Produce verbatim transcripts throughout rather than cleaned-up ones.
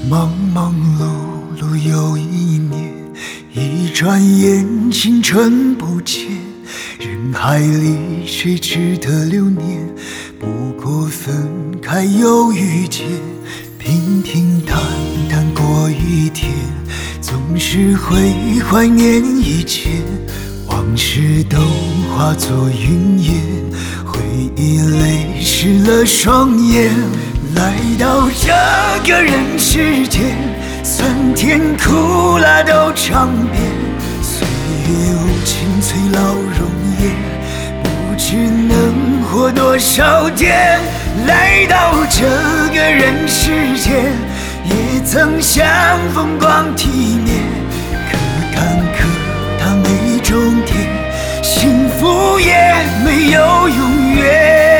忙忙碌碌又一年，一转眼青春不见。人海里谁值得留念？不过分开又遇见，平平淡淡过一天，总是会怀念以前。往事都化作云烟，回忆泪湿了双眼。来到这个人世间，酸甜苦辣都尝遍，岁月无情催老容颜，不知能活多少天。来到这个人世间，也曾想风光体面，可坎坷它没终点，幸福也没有永远。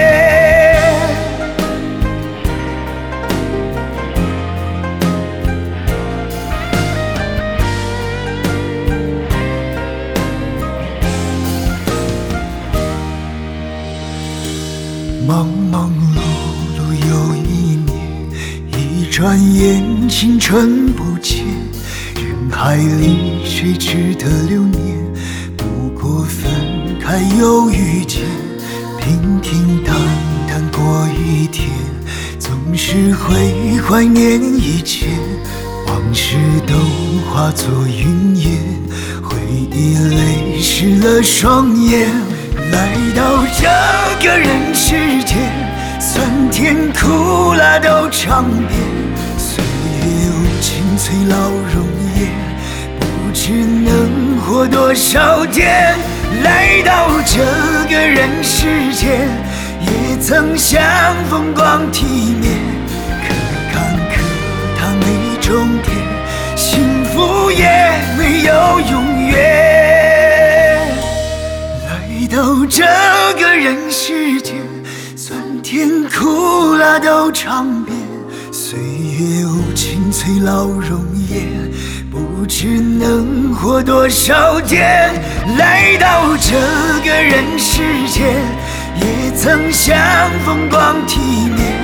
忙忙碌碌又一年，一转眼青春不见。人海里谁值得留念？不过分开又遇见，平平淡淡过一天，总是会怀念以前。往事都化作云烟，回忆泪湿了双眼。来到这个人世间，酸甜苦辣都尝遍，岁月无情催老容颜，不知能活多少天。来到这个人世间，也曾想风光体面，可坎坷它没终点，幸福也没有永远。来到这个人世间，酸甜苦辣都尝遍，岁月无情催老容颜，不知能活多少天。来到这个人世间，也曾想风光体面，